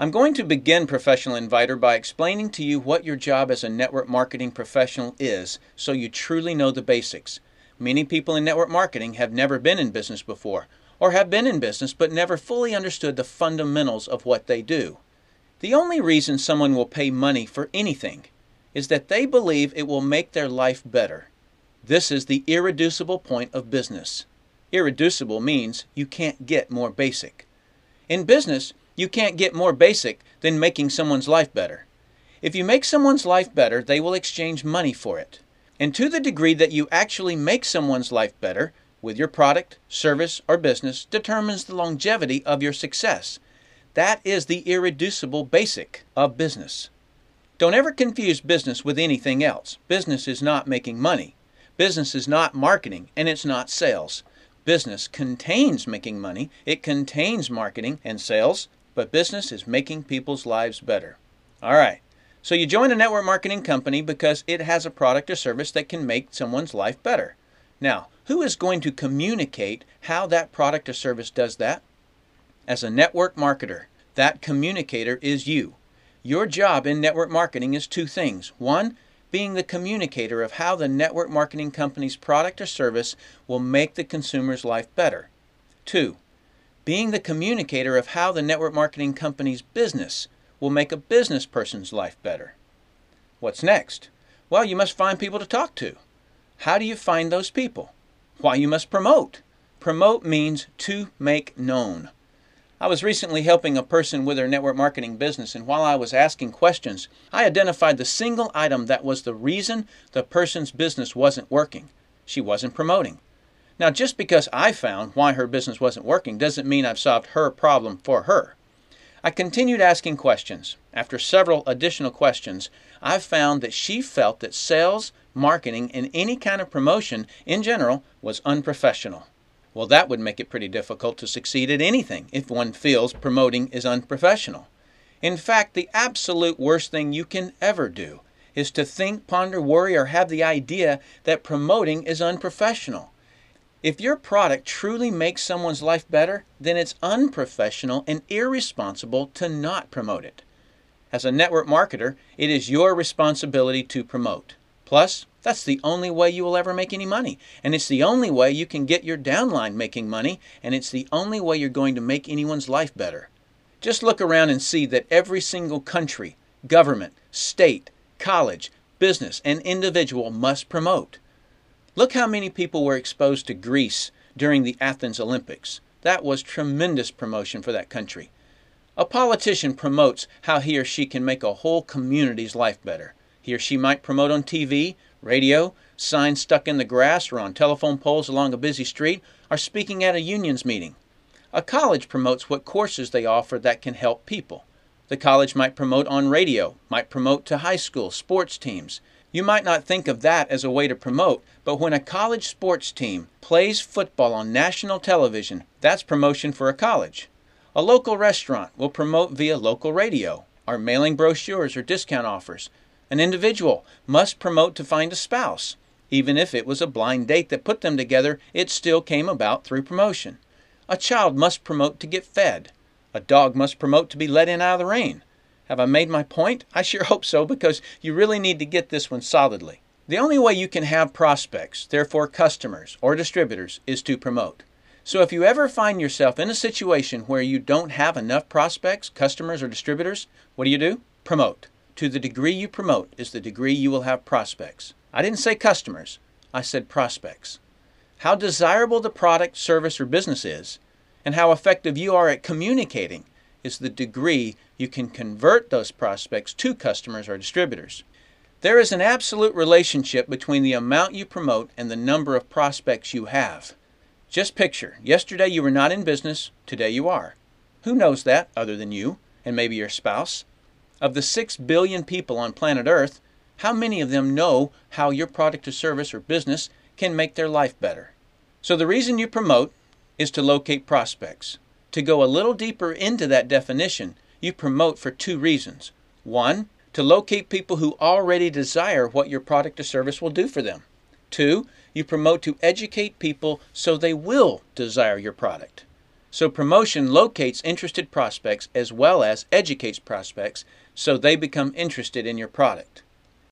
I'm going to begin, Professional Inviter, by explaining to you what your job as a network marketing professional is, so you truly know the basics. Many people in network marketing have never been in business before, or have been in business but never fully understood the fundamentals of what they do. The only reason someone will pay money for anything is that they believe it will make their life better. This is the irreducible point of business. Irreducible means you can't get more basic. In business, you can't get more basic than making someone's life better. If you make someone's life better, they will exchange money for it. And to the degree that you actually make someone's life better with your product, service, or business determines the longevity of your success. That is the irreducible basic of business. Don't ever confuse business with anything else. Business is not making money. Business is not marketing, and it's not sales. Business contains making money, it contains marketing and sales, but business is making people's lives better. All right, so you join a network marketing company because it has a product or service that can make someone's life better. Now, who is going to communicate how that product or service does that? As a network marketer, that communicator is you. Your job in network marketing is two things. One, being the communicator of how the network marketing company's product or service will make the consumer's life better. Two, being the communicator of how the network marketing company's business will make a business person's life better. What's next? Well, you must find people to talk to. How do you find those people? Why, you must promote. Promote means to make known. I was recently helping a person with their network marketing business, and while I was asking questions, I identified the single item that was the reason the person's business wasn't working. She wasn't promoting. Now, just because I found why her business wasn't working doesn't mean I've solved her problem for her. I continued asking questions. After several additional questions, I found that she felt that sales, marketing, and any kind of promotion in general was unprofessional. Well, that would make it pretty difficult to succeed at anything if one feels promoting is unprofessional. In fact, the absolute worst thing you can ever do is to think, ponder, worry, or have the idea that promoting is unprofessional. If your product truly makes someone's life better, then it's unprofessional and irresponsible to not promote it. As a network marketer, it is your responsibility to promote. Plus, that's the only way you will ever make any money. And it's the only way you can get your downline making money. And it's the only way you're going to make anyone's life better. Just look around and see that every single country, government, state, college, business, and individual must promote. Look how many people were exposed to Greece during the Athens Olympics. That was tremendous promotion for that country. A politician promotes how he or she can make a whole community's life better. He or she might promote on TV, radio, signs stuck in the grass or on telephone poles along a busy street, or speaking at a union's meeting. A college promotes what courses they offer that can help people. The college might promote on radio, might promote to high school sports teams. You might not think of that as a way to promote, but when a college sports team plays football on national television, that's promotion for a college. A local restaurant will promote via local radio, or mailing brochures or discount offers. An individual must promote to find a spouse. Even if it was a blind date that put them together, it still came about through promotion. A child must promote to get fed. A dog must promote to be let in out of the rain. Have I made my point? I sure hope so, because you really need to get this one solidly. The only way you can have prospects, therefore customers or distributors, is to promote. So if you ever find yourself in a situation where you don't have enough prospects, customers, or distributors, what do? Promote. To the degree you promote is the degree you will have prospects. I didn't say customers. I said prospects. How desirable the product, service, or business is, and how effective you are at communicating is the degree you can convert those prospects to customers or distributors. There is an absolute relationship between the amount you promote and the number of prospects you have. Just picture, yesterday you were not in business, today you are. Who knows that other than you and maybe your spouse? Of the 6 billion people on planet Earth, how many of them know how your product or service or business can make their life better? So the reason you promote is to locate prospects. To go a little deeper into that definition, you promote for 2 reasons. 1, to locate people who already desire what your product or service will do for them. 2, you promote to educate people so they will desire your product. So promotion locates interested prospects as well as educates prospects so they become interested in your product.